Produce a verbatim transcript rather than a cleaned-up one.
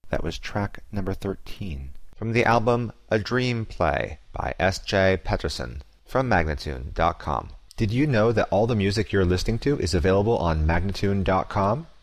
That was track number thirteen. From the album A Dream Play by S J Peterson from Magnatune dot com. Did you know that all the music you're listening to is available on Magnatune dot com?